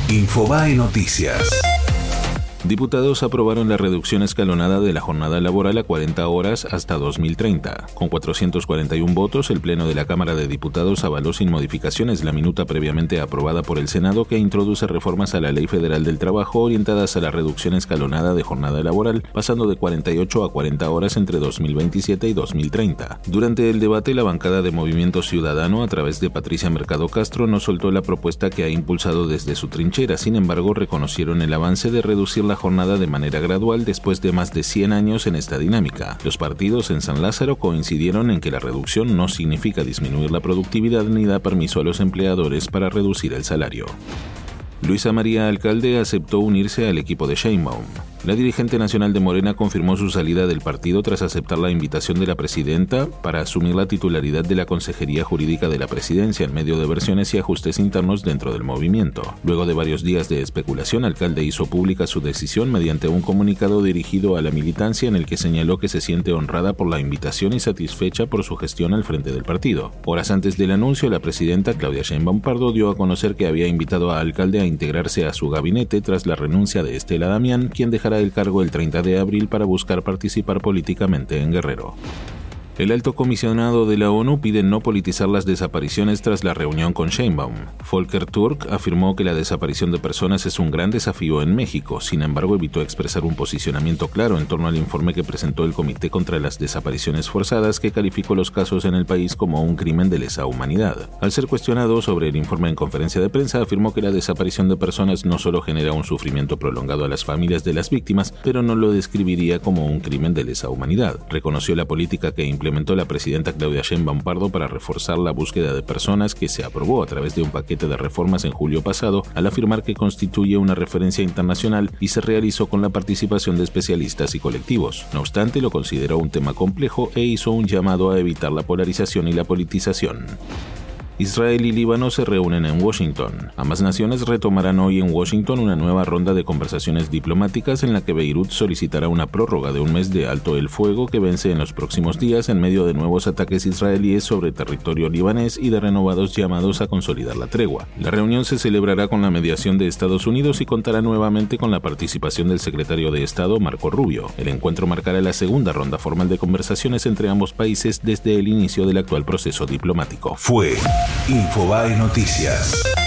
Infobae Noticias. Diputados aprobaron la reducción escalonada de la jornada laboral a 40 horas hasta 2030. Con 441 votos, el Pleno de la Cámara de Diputados avaló sin modificaciones la minuta previamente aprobada por el Senado que introduce reformas a la Ley Federal del Trabajo orientadas a la reducción escalonada de jornada laboral, pasando de 48 a 40 horas entre 2027 y 2030. Durante el debate, la bancada de Movimiento Ciudadano, a través de Patricia Mercado Castro, no soltó la propuesta que ha impulsado desde su trinchera. Sin embargo, reconocieron el avance de reducir la jornada de manera gradual después de más de 100 años en esta dinámica. Los partidos en San Lázaro coincidieron en que la reducción no significa disminuir la productividad ni da permiso a los empleadores para reducir el salario. Luisa María Alcalde aceptó unirse al equipo de Sheinbaum. La dirigente nacional de Morena confirmó su salida del partido tras aceptar la invitación de la presidenta para asumir la titularidad de la Consejería Jurídica de la Presidencia en medio de versiones y ajustes internos dentro del movimiento. Luego de varios días de especulación, Alcalde hizo pública su decisión mediante un comunicado dirigido a la militancia en el que señaló que se siente honrada por la invitación y satisfecha por su gestión al frente del partido. Horas antes del anuncio, la presidenta Claudia Sheinbaum Pardo dio a conocer que había invitado a Alcalde a integrarse a su gabinete tras la renuncia de Estela Damián, quien dejará el cargo el 30 de abril para buscar participar políticamente en Guerrero. El alto comisionado de la ONU pide no politizar las desapariciones tras la reunión con Sheinbaum. Volker Turk afirmó que la desaparición de personas es un gran desafío en México. Sin embargo, evitó expresar un posicionamiento claro en torno al informe que presentó el Comité contra las Desapariciones Forzadas, que calificó los casos en el país como un crimen de lesa humanidad. Al ser cuestionado sobre el informe en conferencia de prensa, afirmó que la desaparición de personas no solo genera un sufrimiento prolongado a las familias de las víctimas, pero no lo describiría como un crimen de lesa humanidad. Reconoció la política que implementó la presidenta Claudia Sheinbaum Pardo para reforzar la búsqueda de personas, que se aprobó a través de un paquete de reformas en julio pasado, al afirmar que constituye una referencia internacional y se realizó con la participación de especialistas y colectivos. No obstante, lo consideró un tema complejo e hizo un llamado a evitar la polarización y la politización. Israel y Líbano se reúnen en Washington. Ambas naciones retomarán hoy en Washington una nueva ronda de conversaciones diplomáticas en la que Beirut solicitará una prórroga de un mes de alto el fuego que vence en los próximos días en medio de nuevos ataques israelíes sobre territorio libanés y de renovados llamados a consolidar la tregua. La reunión se celebrará con la mediación de Estados Unidos y contará nuevamente con la participación del secretario de Estado, Marco Rubio. El encuentro marcará la segunda ronda formal de conversaciones entre ambos países desde el inicio del actual proceso diplomático. Fue Infobae Noticias.